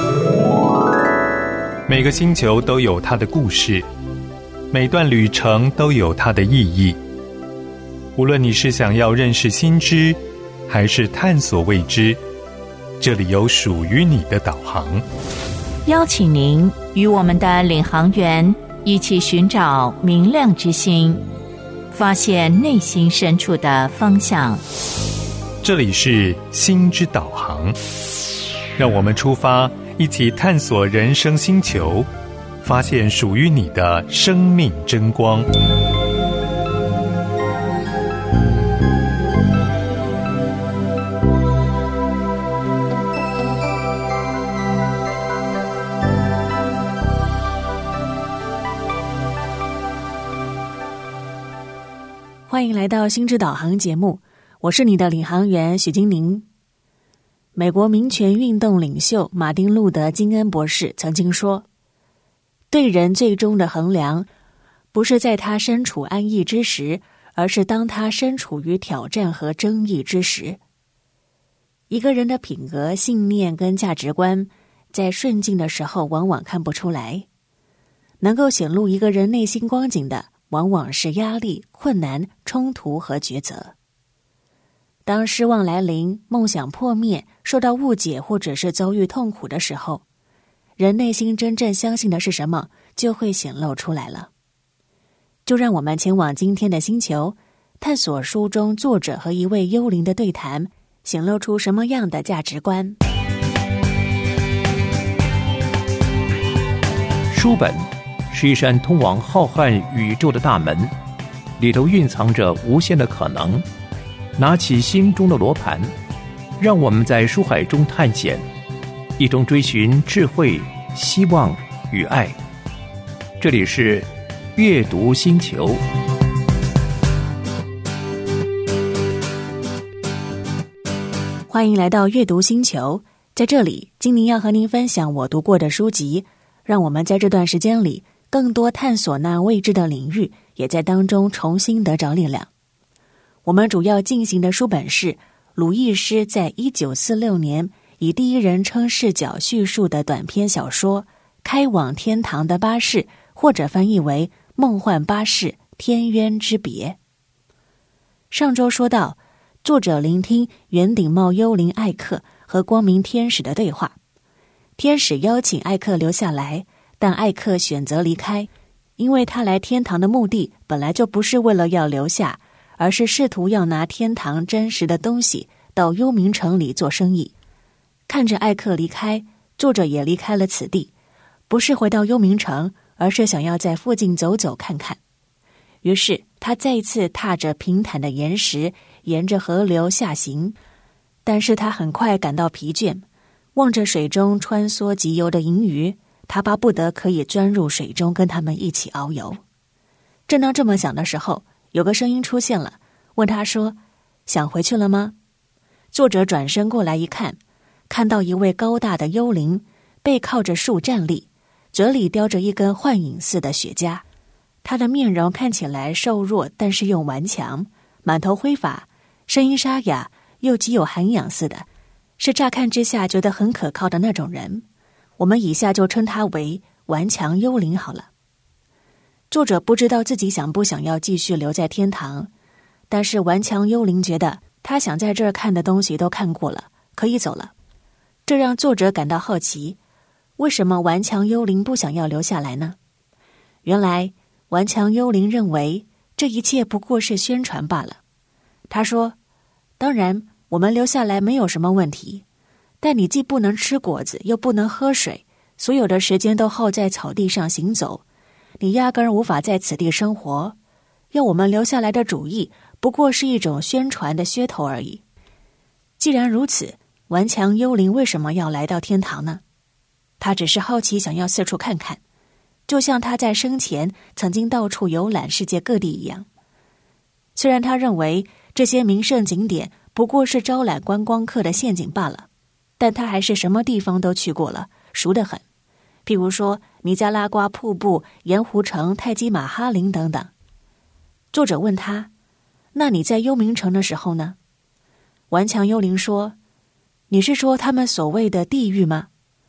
每个星球都有它的故事，每段旅程都有它的意义。无论你是想要认识新知，还是探索未知，这里有属于你的导航。 邀请您与我们的领航员一起寻找明亮之星，发现内心深处的方向。 这里是心之导航，让我们出发，一起探索人生星球，发现属于你的生命真光。 欢迎来到心之导航节目，我是你的领航员许金宁。美国民权运动领袖马丁·路德·金恩博士曾经说，对人最终的衡量不是在他身处安逸之时，而是当他身处于挑战和争议之时。一个人的品格、信念跟价值观在顺境的时候往往看不出来，能够显露一个人内心光景的往往是压力、困难、冲突和抉择。当失望来临、梦想破灭、受到误解或者是遭遇痛苦的时候，人内心真正相信的是什么，就会显露出来了。就让我们前往今天的星球，探索书中作者和一位幽灵的对谈，显露出什么样的价值观。 书本是一扇通往浩瀚宇宙的大门，里头蕴藏着无限的可能。拿起心中的罗盘，让我们在书海中探险，一同追寻智慧、希望与爱。这里是阅读星球。 欢迎来到阅读星球，在这里金宁要和您分享我读过的书籍，让我们在这段时间里更多探索那未知的领域，也在当中重新得着力量。我们主要进行的书本是鲁易斯在1946年以第一人称视角叙述的短篇小说《开往天堂的巴士》，或者翻译为《梦幻巴士：天渊之别》。上周说到，作者聆听圆顶帽幽灵艾克和光明天使的对话。天使邀请艾克留下来，但艾克选择离开，因为他来天堂的目的本来就不是为了要留下，而是试图要拿天堂真实的东西到幽冥城里做生意。看着艾克离开，作者也离开了此地，不是回到幽冥城，而是想要在附近走走看看。于是他再一次踏着平坦的岩石，沿着河流下行，但是他很快感到疲倦，望着水中穿梭急游的银鱼，他巴不得可以钻入水中跟他们一起遨游。正当这么想的时候，有个声音出现了，问他说，想回去了吗？作者转身过来一看，看到一位高大的幽灵背靠着树站立，嘴里叼着一根幻影似的雪茄。他的面容看起来瘦弱，但是又顽强，满头灰发，声音沙哑又极有涵养似的，是乍看之下觉得很可靠的那种人。我们以下就称他为顽强幽灵好了。作者不知道自己想不想要继续留在天堂，但是顽强幽灵觉得他想在这儿看的东西都看过了，可以走了。这让作者感到好奇，为什么顽强幽灵不想要留下来呢？原来顽强幽灵认为这一切不过是宣传罢了。他说，当然我们留下来没有什么问题，但你既不能吃果子又不能喝水，所有的时间都耗在草地上行走，你压根儿无法在此地生活，要我们留下来的主意不过是一种宣传的噱头而已。既然如此，顽强幽灵为什么要来到天堂呢？他只是好奇，想要四处看看，就像他在生前曾经到处游览世界各地一样。虽然他认为这些名胜景点不过是招揽观光客的陷阱罢了，但他还是什么地方都去过了，熟得很。譬如说尼加拉瓜瀑布、盐湖城、泰姬玛哈陵等等。作者问他，那你在幽冥城的时候呢？顽强幽灵说，你是说他们所谓的地狱吗？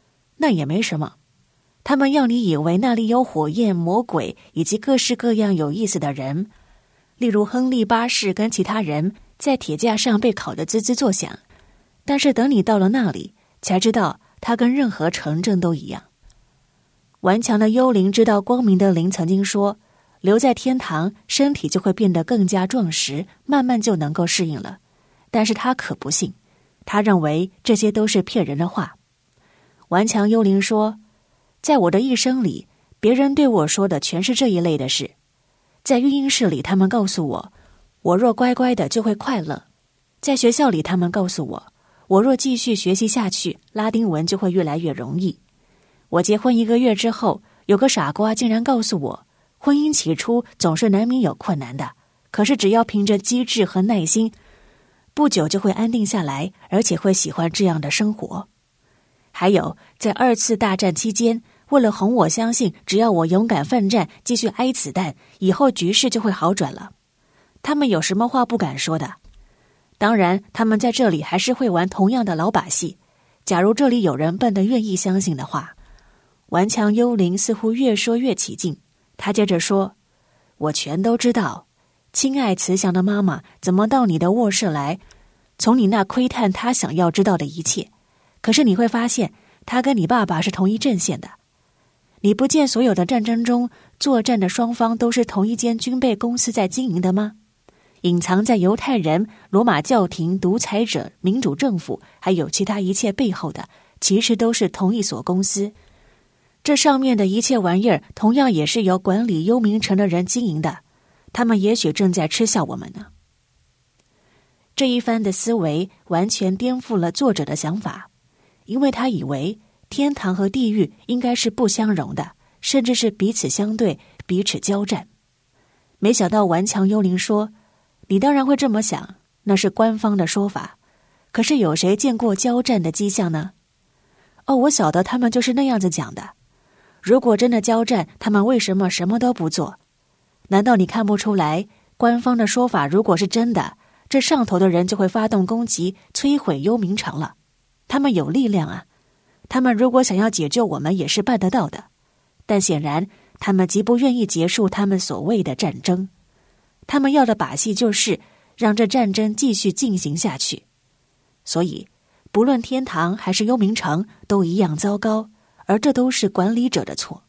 那也没什么。他们要你以为那里有火焰、魔鬼以及各式各样有意思的人，例如亨利八世跟其他人在铁架上被烤得滋滋作响。但是等你到了那里，才知道他跟任何城镇都一样。顽强的幽灵知道光明的灵曾经说，留在天堂，身体就会变得更加壮实，慢慢就能够适应了。但是他可不信，他认为这些都是骗人的话。顽强幽灵说，在我的一生里，别人对我说的全是这一类的事。在育婴室里，他们告诉我，我若乖乖的就会快乐。在学校里，他们告诉我，我若继续学习下去，拉丁文就会越来越容易。我结婚1个月之后，有个傻瓜竟然告诉我，婚姻起初总是难免有困难的，可是只要凭着机智和耐心，不久就会安定下来，而且会喜欢这样的生活。还有，在2次大战期间，为了哄我相信只要我勇敢奋战，继续挨子弹，以后局势就会好转了。他们有什么话不敢说的？当然，他们在这里还是会玩同样的老把戏。假如这里有人笨得愿意相信的话。顽强幽灵似乎越说越起劲，他接着说，我全都知道。亲爱慈祥的妈妈怎么到你的卧室来，从你那窥探他想要知道的一切。可是你会发现，他跟你爸爸是同一阵线的。你不见所有的战争中，作战的双方都是同一间军备公司在经营的吗？隐藏在犹太人、罗马教廷、独裁者、民主政府，还有其他一切背后的，其实都是同一所公司。这上面的一切玩意儿，同样也是由管理幽冥城的人经营的。他们也许正在嗤笑我们呢。这一番的思维完全颠覆了作者的想法，因为他以为天堂和地狱应该是不相容的，甚至是彼此相对、彼此交战。没想到顽强幽灵说，你当然会这么想，那是官方的说法。可是有谁见过交战的迹象呢？哦，我晓得他们就是那样子讲的。如果真的交战，他们为什么什么都不做？难道你看不出来，官方的说法如果是真的，这上头的人就会发动攻击，摧毁幽冥城了。他们有力量啊，他们如果想要解救我们也是办得到的。但显然他们极不愿意结束他们所谓的战争，他们要的把戏就是让这战争继续进行下去。所以不论天堂还是幽冥城都一样糟糕，而这都是管理者的错。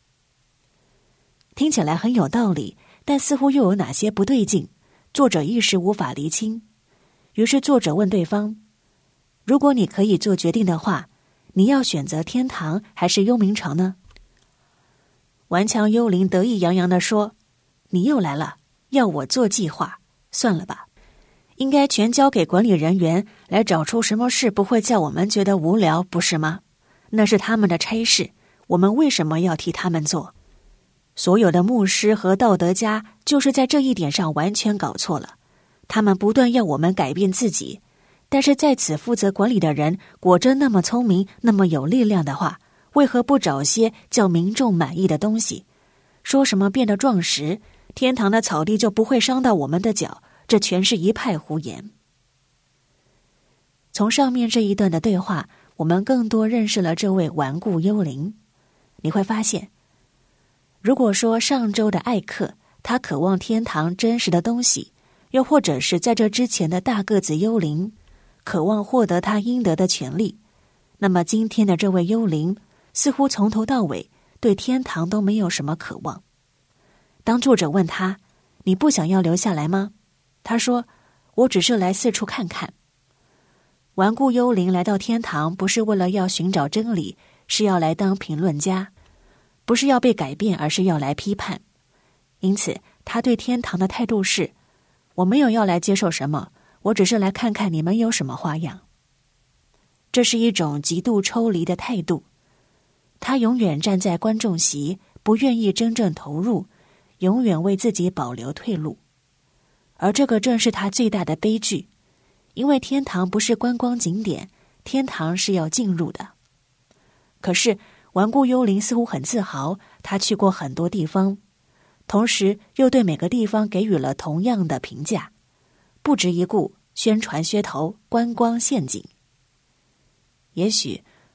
听起来很有道理，但似乎又有哪些不对劲，作者一时无法厘清。于是作者问对方，如果你可以做决定的话，你要选择天堂还是幽冥城呢？顽强幽灵得意洋洋地说，你又来了，要我做计划，算了吧，应该全交给管理人员来找出什么事不会叫我们觉得无聊，不是吗？那是他们的差事，我们为什么要替他们做？所有的牧师和道德家就是在这一点上完全搞错了。他们不断要我们改变自己，但是在此负责管理的人果真那么聪明，那么有力量的话，为何不找些叫民众满意的东西？说什么变得壮实，天堂的草地就不会伤到我们的脚，这全是一派胡言。从上面这一段的对话，我们更多认识了这位顽固幽灵。你会发现，如果说上周的艾克，他渴望天堂真实的东西，又或者是在这之前的大个子幽灵，渴望获得他应得的权利，那么今天的这位幽灵，似乎从头到尾对天堂都没有什么渴望。当作者问他，你不想要留下来吗？他说，我只是来四处看看。顽固幽灵来到天堂，不是为了要寻找真理，是要来当评论家，不是要被改变，而是要来批判。因此他对天堂的态度是，我没有要来接受什么，我只是来看看你们有什么花样。这是一种极度抽离的态度，他永远站在观众席，不愿意真正投入，永远为自己保留退路。而这个正是他最大的悲剧，因为天堂不是观光景点，天堂是要进入的。可是顽固幽灵似乎很自豪，他去过很多地方，同时又对每个地方给予了同样的评价，不值一顾，宣传噱头，观光陷阱。也许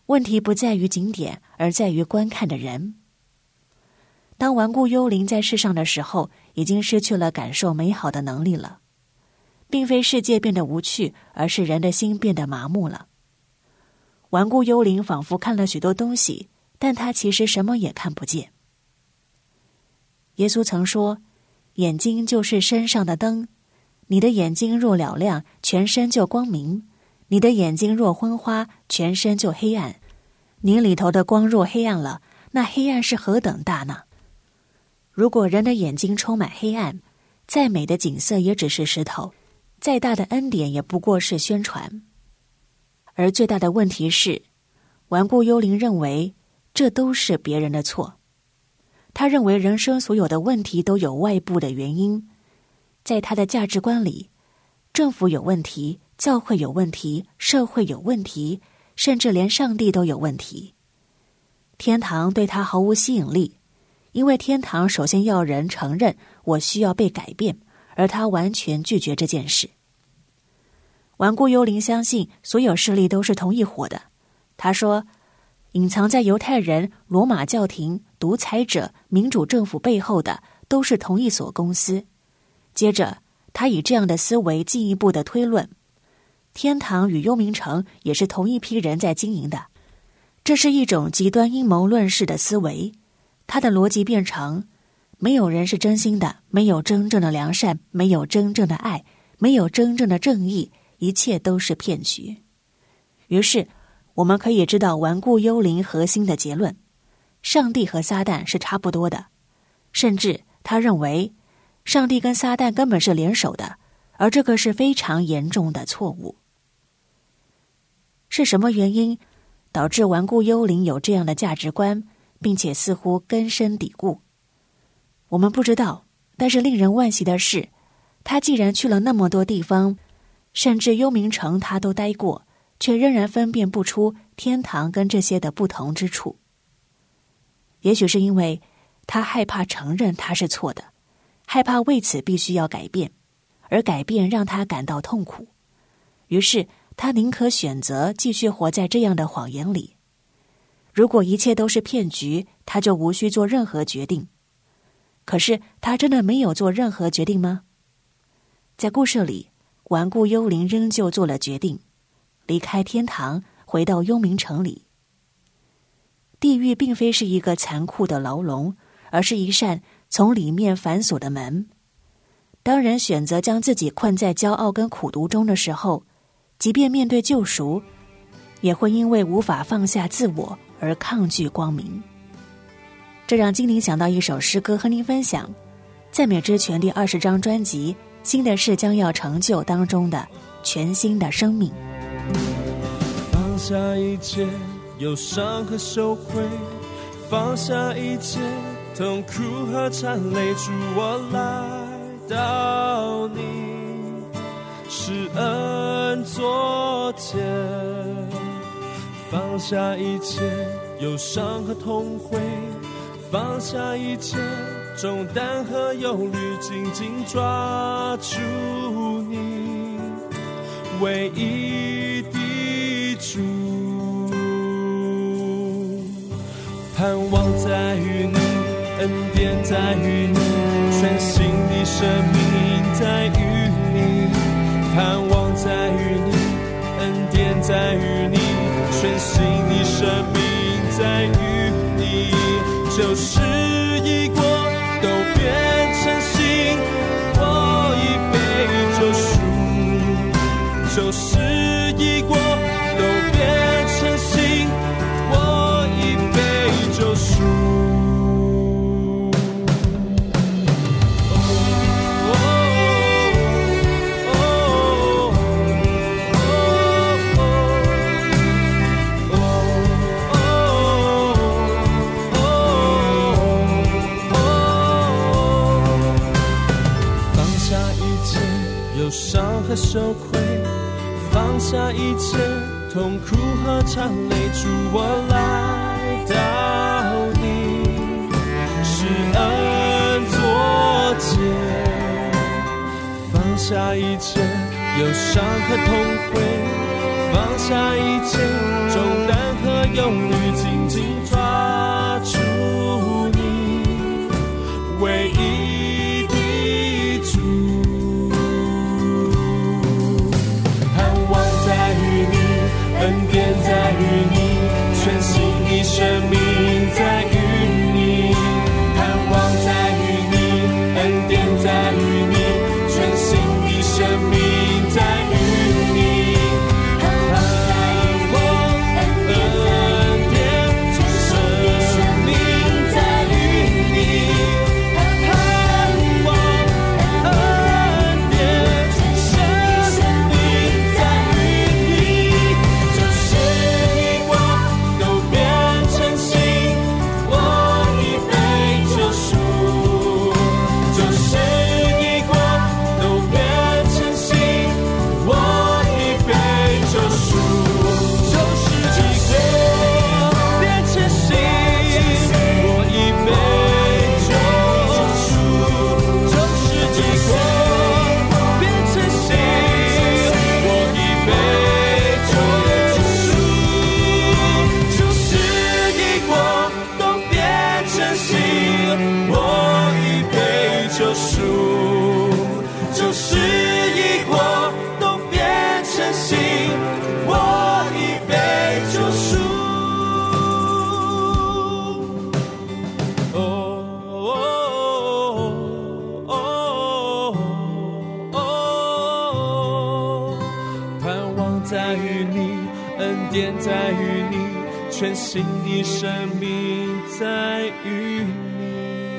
问题不在于景点，而在于观看的人。当顽固幽灵在世上的时候，已经失去了感受美好的能力了。并非世界变得无趣，而是人的心变得麻木了。顽固幽灵仿佛看了许多东西，但他其实什么也看不见。耶稣曾说，眼睛就是身上的灯，你的眼睛若嘹亮，全身就光明；你的眼睛若昏花，全身就黑暗。你里头的光若黑暗了，那黑暗是何等大呢？如果人的眼睛充满黑暗，再美的景色也只是石头，再大的恩典也不过是宣传。而最大的问题是，顽固幽灵认为这都是别人的错。他认为人生所有的问题都有外部的原因。在他的价值观里，政府有问题，教会有问题，社会有问题，甚至连上帝都有问题。天堂对他毫无吸引力，因为天堂首先要人承认我需要被改变，而他完全拒绝这件事。顽固幽灵相信所有势力都是同一伙的。他说，隐藏在犹太人、罗马教廷、独裁者、民主政府背后的都是同一所公司。接着他以这样的思维进一步的推论，天堂与幽冥城也是同一批人在经营的。这是一种极端阴谋论式的思维。他的逻辑变成，没有人是真心的，没有真正的良善，没有真正的爱，没有真正的正义，一切都是骗局。于是我们可以知道顽固幽灵核心的结论，上帝和撒旦是差不多的，甚至他认为上帝跟撒旦根本是联手的，而这个是非常严重的错误。是什么原因导致顽固幽灵有这样的价值观，并且似乎根深蒂固？我们不知道，但是令人惋惜的是，他既然去了那么多地方，甚至幽冥城他都待过，却仍然分辨不出天堂跟这些的不同之处。也许是因为他害怕承认他是错的，害怕为此必须要改变，而改变让他感到痛苦。于是他宁可选择继续活在这样的谎言里。如果一切都是骗局，他就无需做任何决定。可是他真的没有做任何决定吗？在故事里，顽固幽灵仍旧做了决定，离开天堂，回到幽冥城里。地狱并非是一个残酷的牢笼，而是一扇从里面反锁的门。当人选择将自己困在骄傲跟苦毒中的时候，即便面对救赎，也会因为无法放下自我而抗拒光明。这让精灵想到一首诗歌和您分享，赞美之泉第20章专辑《新的事将要成就》当中的全新的生命。 放下一切忧伤和羞愧，放下一切痛苦和缠累，主我来到你施恩座前，放下一切忧伤和痛悔，放下一切重担和忧虑，紧紧抓住你唯一的主，盼望在于你，恩典在于你，全新的生命在于你，盼望在于你，恩典在于你，全新的生命在于你，旧事已过都变成新，我已被救赎，旧事已过都变成新，我已被救赎。忧伤和羞愧，放下一切痛苦和缠累，主我来到你施恩座前，放下一切忧伤和痛悔，放下一切重担和用力紧紧抓住你唯一的主，盼望在于你，恩典在于你，全新的生命在于你，盼望在于你，恩典在于你，全新的生命在于你，盼望恩典生命在于你，盼望恩典生命在于你，就是你我都变成新，我已被救赎，就是你我都变成新，我已被救赎，就是你我变成新，我已被救赎，就是你我变成新，我已被救赎，就是你我都变成新，我已被救赎，就是你我都变成新，我已被救赎。盼望在于你，恩典在于你，全新的生命在于你。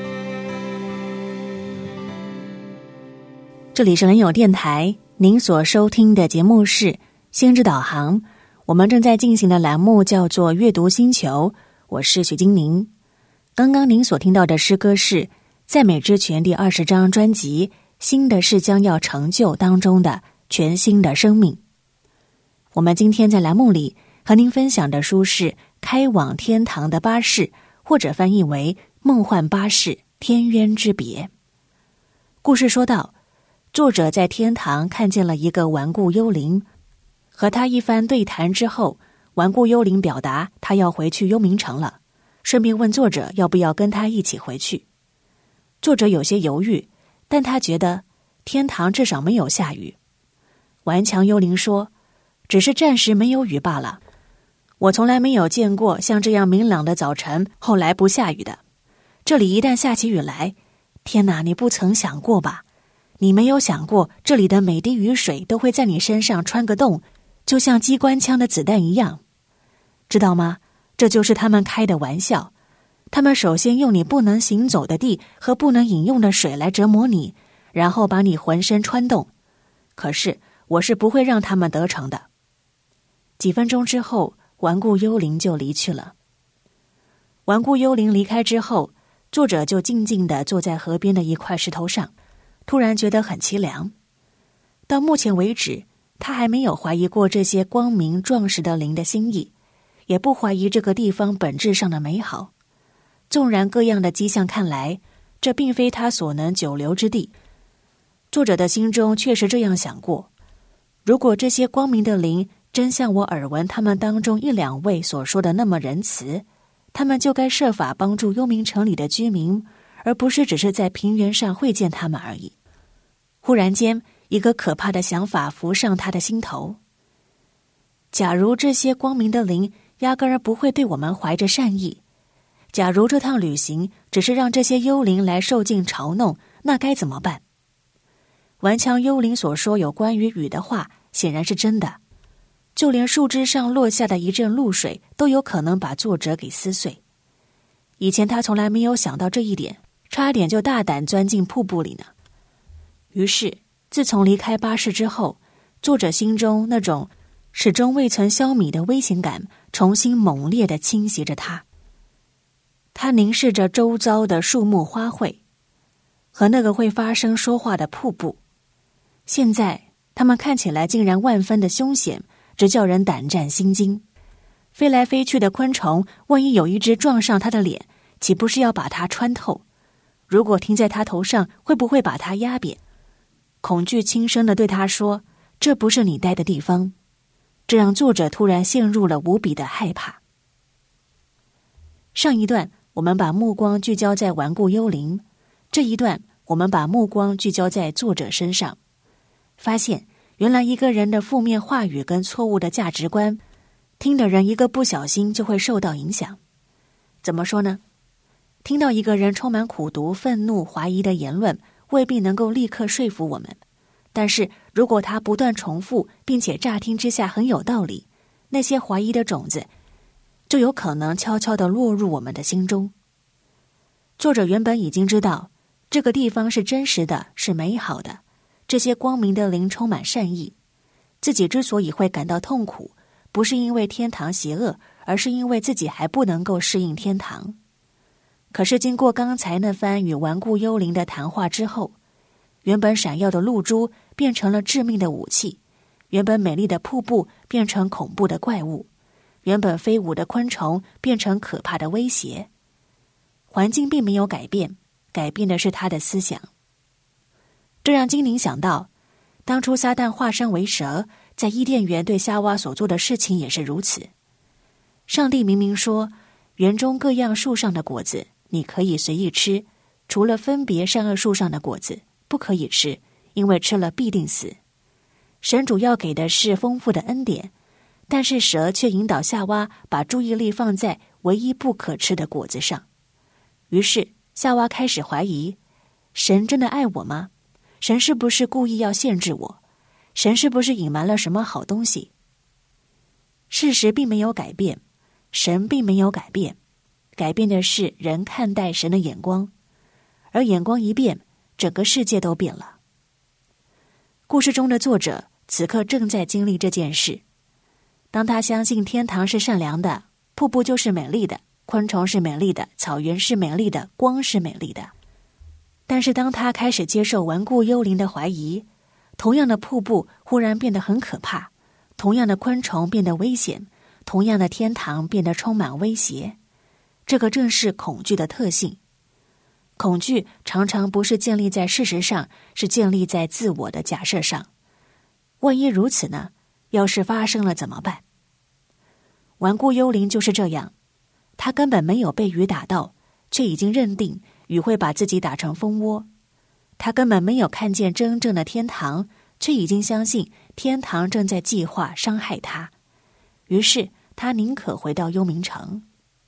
这里是人友电台，您所收听的节目是先知导航，我们正在进行的栏目叫做阅读星球，我是许金宁。刚刚您所听到的诗歌是赞美之泉第20章专辑新的事将要成就当中的全新的生命。我们今天在栏目里和您分享的书是开往天堂的巴士，或者翻译为梦幻巴士天渊之别。故事说到，作者在天堂看见了一个顽固幽灵，和他一番对谈之后，顽固幽灵表达他要回去幽冥城了，顺便问作者要不要跟他一起回去。作者有些犹豫，但他觉得天堂至少没有下雨。顽强幽灵说，只是暂时没有雨罢了，我从来没有见过像这样明朗的早晨后来不下雨的。这里一旦下起雨来，天哪，你不曾想过吧？你没有想过这里的每滴雨水都会在你身上穿个洞，就像机关枪的子弹一样，知道吗？这就是他们开的玩笑。他们首先用你不能行走的地和不能饮用的水来折磨你，然后把你浑身穿洞。可是我是不会让他们得逞的。几分钟之后，顽固幽灵就离去了。顽固幽灵离开之后，作者就静静地坐在河边的一块石头上，突然觉得很凄凉。到目前为止，他还没有怀疑过这些光明壮实的灵的心意，也不怀疑这个地方本质上的美好。纵然各样的迹象看来，这并非他所能久留之地，作者的心中确实这样想过。如果这些光明的灵真像我耳闻他们当中1、2位所说的那么仁慈，他们就该设法帮助幽冥城里的居民，而不是只是在平原上会见他们而已。忽然间，一个可怕的想法浮上他的心头。假如这些光明的灵压根儿不会对我们怀着善意，假如这趟旅行只是让这些幽灵来受尽嘲弄，那该怎么办？顽强幽灵所说有关于雨的话显然是真的，就连树枝上落下的一阵露水都有可能把作者给撕碎。以前他从来没有想到这一点，差点就大胆钻进瀑布里呢。于是自从离开巴士之后，作者心中那种始终未曾消弭的危险感重新猛烈地侵袭着他。他凝视着周遭的树木花卉和那个会发声说话的瀑布，现在他们看起来竟然万分的凶险，直叫人胆战心惊。飞来飞去的昆虫，万一有一只撞上他的脸，岂不是要把他穿透？如果停在他头上，会不会把他压扁？恐惧轻声地对他说，这不是你待的地方。这让作者突然陷入了无比的害怕。 上一段我们把目光聚焦在顽固幽灵，这一段我们把目光聚焦在作者身上，发现原来一个人的负面话语跟错误的价值观，听的人一个不小心就会受到影响。怎么说呢？听到一个人充满苦毒、愤怒、怀疑的言论，未必能够立刻说服我们，但是如果他不断重复，并且乍听之下很有道理，那些怀疑的种子就有可能悄悄地落入我们的心中。作者原本已经知道这个地方是真实的，是美好的，这些光明的灵充满善意，自己之所以会感到痛苦，不是因为天堂邪恶，而是因为自己还不能够适应天堂。可是经过刚才那番与顽固幽灵的谈话之后，原本闪耀的露珠变成了致命的武器，原本美丽的瀑布变成恐怖的怪物，原本飞舞的昆虫变成可怕的威胁。环境并没有改变，改变的是他的思想。这让精灵想到，当初撒旦化身为蛇，在伊甸园对夏娃所做的事情也是如此。上帝明明说，园中各样树上的果子你可以随意吃，除了分别善恶树上的果子不可以吃，因为吃了必定死。神主要给的是丰富的恩典，但是蛇却引导夏娃把注意力放在唯一不可吃的果子上。于是夏娃开始怀疑，神真的爱我吗？神是不是故意要限制我？神是不是隐瞒了什么好东西？事实并没有改变，神并没有改变，改变的是人看待神的眼光，而眼光一变，整个世界都变了。故事中的作者此刻正在经历这件事。当他相信天堂是善良的，瀑布就是美丽的，昆虫是美丽的，草原是美丽的，光是美丽的。但是当他开始接受顽固幽灵的怀疑，同样的瀑布忽然变得很可怕，同样的昆虫变得危险，同样的天堂变得充满威胁。这个正是恐惧的特性。恐惧常常不是建立在事实上，是建立在自我的假设上。万一如此呢？要是发生了怎么办？顽固幽灵就是这样，他根本没有被雨打到，却已经认定雨会把自己打成蜂窝。他根本没有看见真正的天堂，却已经相信天堂正在计划伤害他。于是他宁可回到幽冥城。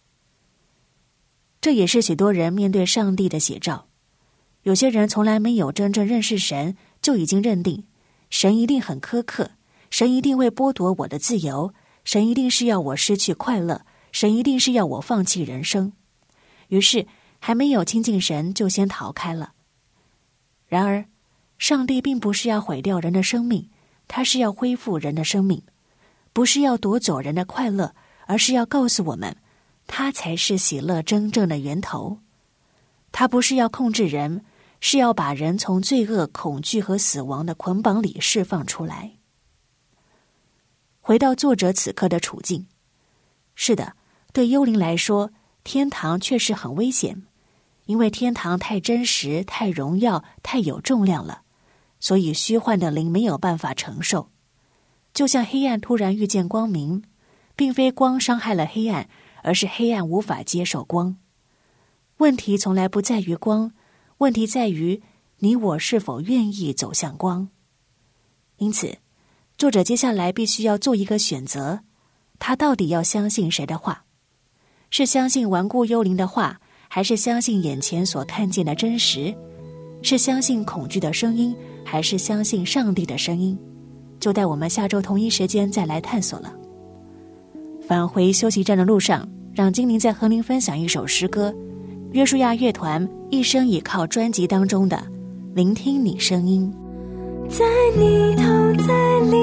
这也是许多人面对上帝的写照。有些人从来没有真正认识神，就已经认定神一定很苛刻，神一定会剥夺我的自由，神一定是要我失去快乐，神一定是要我放弃人生。于是还没有亲近神就先逃开了。然而上帝并不是要毁掉人的生命，他是要恢复人的生命，不是要夺走人的快乐，而是要告诉我们，他才是喜乐真正的源头。他不是要控制人，是要把人从罪恶、恐惧和死亡的捆绑里释放出来。回到作者此刻的处境，是的，对幽灵来说，天堂确实很危险，因为天堂太真实、太荣耀、太有重量了，所以虚幻的灵没有办法承受。就像黑暗突然遇见光明，并非光伤害了黑暗，而是黑暗无法接受光。问题从来不在于光，问题在于你我是否愿意走向光。因此作者接下来必须要做一个选择，他到底要相信谁的话？是相信顽固幽灵的话，还是相信眼前所看见的真实？是相信恐惧的声音，还是相信上帝的声音？就待我们下周同一时间再来探索了。返回休息站的路上，让精灵再和您分享一首诗歌，约书亚乐团一生倚靠专辑当中的《聆听你声音》。 在你同在里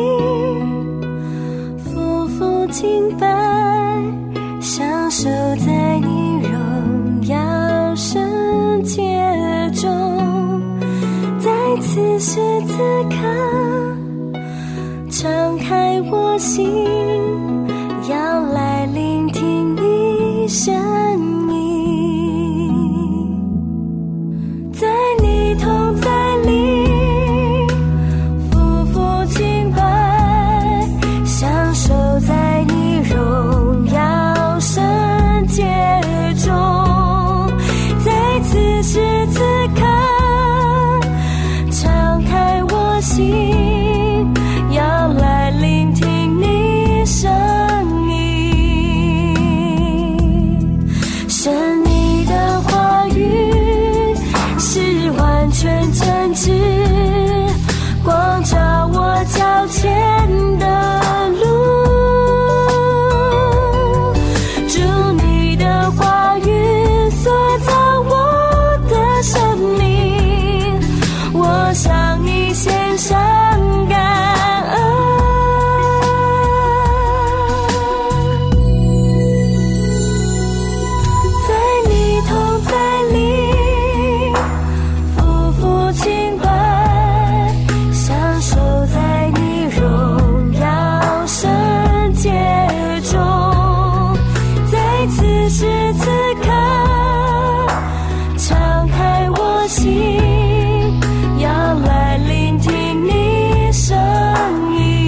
夫妇敬拜，享受在你荣耀圣洁中，在此时此刻敞开我心，要来聆听你声音。在你同在里享受在你荣耀圣洁中， 此时此刻，敞开我心，要来聆听你声音。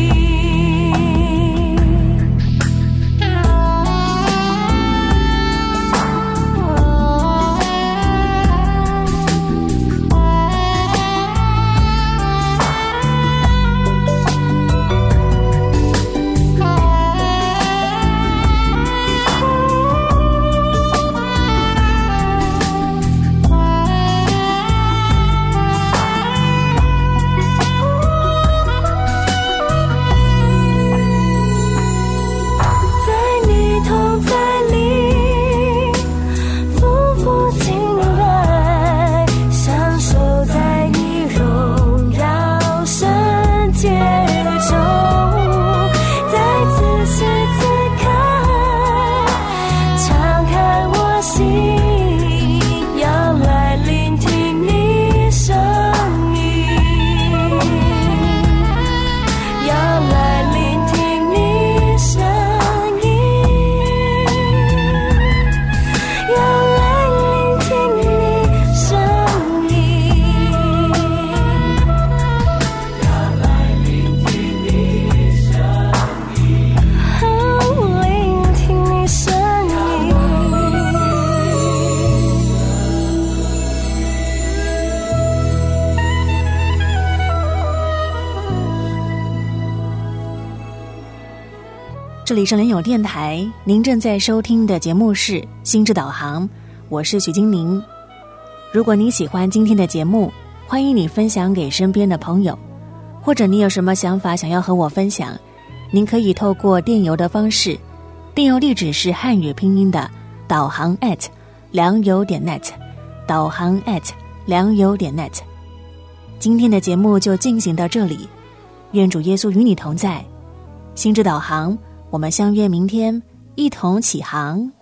这里是联友电台，您正在收听的节目是心智导航，我是许金玲。如果你喜欢今天的节目，欢迎你分享给身边的朋友，或者你有什么想法想要和我分享，您可以透过电邮的方式，电邮地址是汉语拼音的导航@良友.net， 导航@良友.net。 今天的节目就进行到这里，愿主耶稣与你同在。心智导航，我们相约明天一同起航。